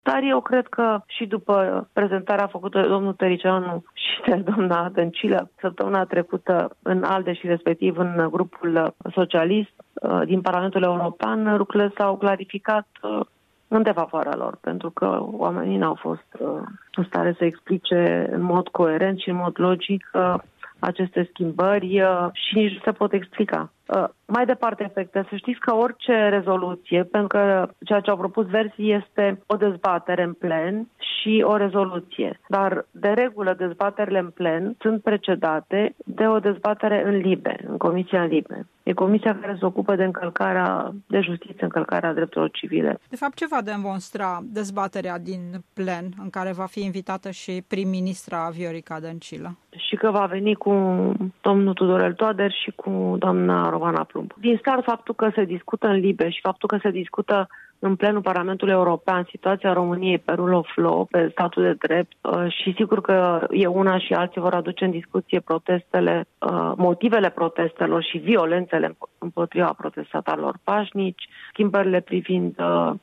Dar eu cred că și după prezentarea făcută de domnul Tăricianu și de doamna Dăncilă săptămâna trecută în ALDE și respectiv în grupul socialist din Parlamentul European, lucrurile s-au clarificat în defavoarea lor, pentru că oamenii n-au fost în stare să explice în mod coerent și în mod logic aceste schimbări și nici nu se pot explica. Mai departe, efecte, să știți că orice rezoluție, pentru că ceea ce au propus Verzii este o dezbatere în plen și o rezoluție. Dar, de regulă, dezbaterile în plen sunt precedate de o dezbatere în LIBE, în Comisia LIBE. E comisia care se ocupă de încălcarea de justiție, încălcarea drepturilor civile. De fapt, ce va demonstra dezbaterea din plen, în care va fi invitată și prim-ministra Viorica Dăncilă? Și că va veni cu domnul Tudorel Toader și cu doamna Rovana Plumb. Din start, faptul că se discută în LIBE și faptul că se discută în plenul Parlamentului European situația României pe rule of law, pe statul de drept și sigur că e una și alții vor aduce în discuție protestele, motivele protestelor și violențele împotriva protestatarilor pașnici, schimbările privind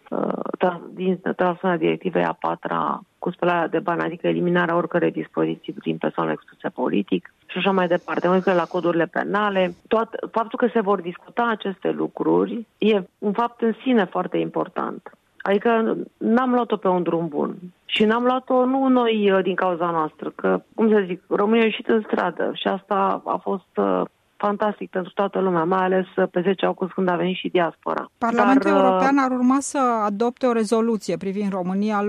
transpunerea directivei a patra cu spălarea de bani, adică eliminarea oricărei dispoziții prin persoanele expuse politic și așa mai departe. Mă la codurile penale. Faptul că se vor discuta aceste lucruri e un fapt în sine foarte important. Adică n-am luat-o pe un drum bun. Și n-am luat-o nu noi din cauza noastră, că, cum să zic, România a ieșit în stradă și asta a fost fantastic pentru toată lumea, mai ales pe 10 august când a venit și diaspora. Parlamentul European ar urma să adopte o rezoluție privind România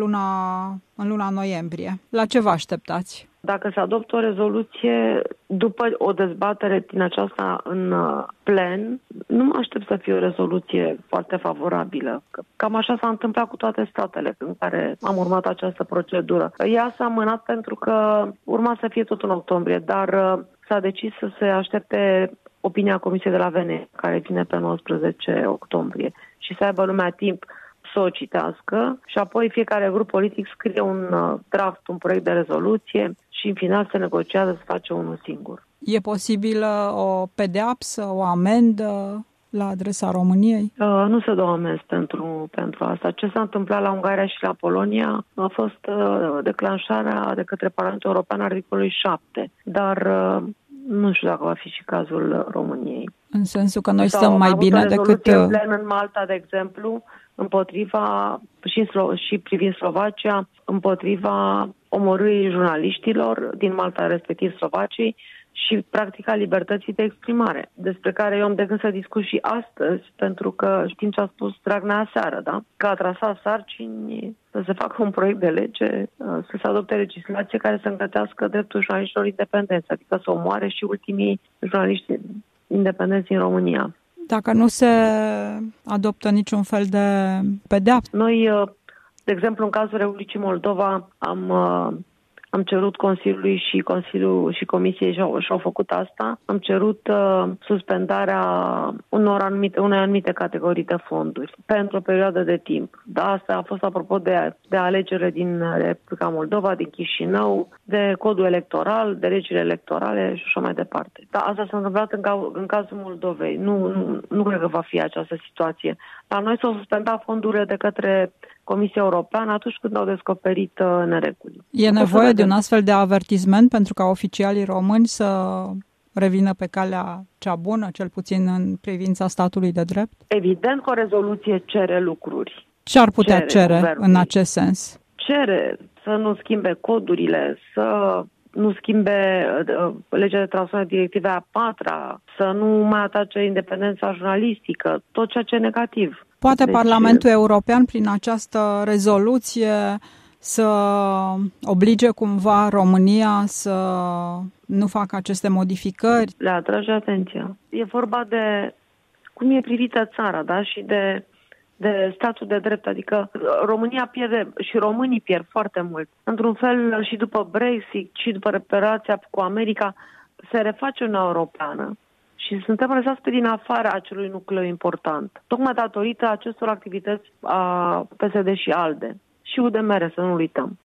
în luna noiembrie. La ce vă așteptați? Dacă se adoptă o rezoluție după o dezbatere din aceasta în plen, nu mă aștept să fie o rezoluție foarte favorabilă. Cam așa s-a întâmplat cu toate statele în care am urmat această procedură. Ea s-a amânat pentru că urma să fie tot în octombrie, dar s-a decis să se aștepte opinia Comisiei de la Veneția, care vine pe 19 octombrie, și să aibă lumea timp să o citească și apoi fiecare grup politic scrie un draft, un proiect de rezoluție și în final se negociază să face unul singur. E posibilă o pedeapsă, o amendă la adresa României? Nu se dă amenzi pentru asta. Ce s-a întâmplat la Ungaria și la Polonia a fost declanșarea de către Parlamentul European articolului 7, dar nu știu dacă va fi și cazul României. În sensul că noi stăm mai bine decât... În plen în Malta, de exemplu, împotriva, și privind Slovacia, împotriva omorârii jurnaliștilor din Malta, respectiv Slovaciei, și practica libertății de exprimare, despre care eu am de gând să discut și astăzi, pentru că știm ce a spus Dragnea aseară, da? Că a trasat sarcini să se facă un proiect de lege, să se adopte legislație care să îngătească dreptul jurnaliștilor independenți, adică să omoare și ultimii jurnaliști independenți în România. Dacă nu se adoptă niciun fel de pedeapsă. Noi, de exemplu, în cazul Republicii Moldova, am cerut Consiliului și Comisiei și-au făcut asta. Am cerut suspendarea unei anumite categorii de fonduri pentru o perioadă de timp. Da, asta a fost apropo de alegerile din Republica Moldova, din Chișinău, de codul electoral, de legile electorale și așa mai departe. Da, asta s-a întâmplat în cazul Moldovei. Nu cred că va fi această situație. La noi s-au suspendat fondurile de către Comisia Europeană atunci când au descoperit nereguli. E nevoie de un astfel de avertisment pentru ca oficialii români să revină pe calea cea bună, cel puțin în privința statului de drept? Evident că o rezoluție cere lucruri. Ce ar putea cere în acest sens? Cere să nu schimbe codurile, să nu schimbe legea de transpunere directivei a patra, să nu mai atace independența jurnalistică, tot ceea ce e negativ. Poate Parlamentul European, prin această rezoluție, să oblige cumva România să nu facă aceste modificări? Le atrage atenția. E vorba de cum e privită țara, da? Și de statul de drept. Adică România pierde și românii pierd foarte mult. Într-un fel, și după Brexit, și după reparația cu America, se reface Uniunea Europeană. Și suntem lăsați pe din afara acelui nucleu important. Tocmai datorită acestor activități a PSD și ALDE. Și UDMR, să nu uităm.